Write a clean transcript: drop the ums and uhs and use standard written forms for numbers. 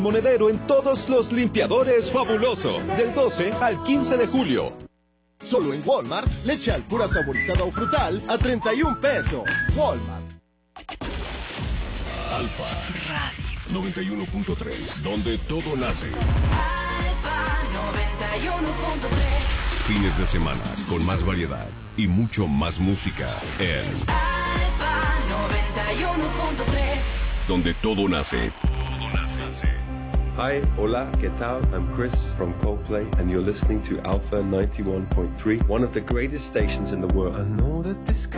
Monedero en todos los limpiadores fabuloso, del 12 al 15 de julio. Solo en Walmart, leche Alpura saborizada o frutal a 31 pesos. Walmart. Alfa Radio 91.3, donde todo nace. Alfa 91.3. Fines de semana con más variedad y mucho más música en Alfa 91.3, donde todo nace. Hi, hola, ¿qué tal? I'm Chris from Coldplay, and you're listening to Alpha 91.3, one of the greatest stations in the world. I know that this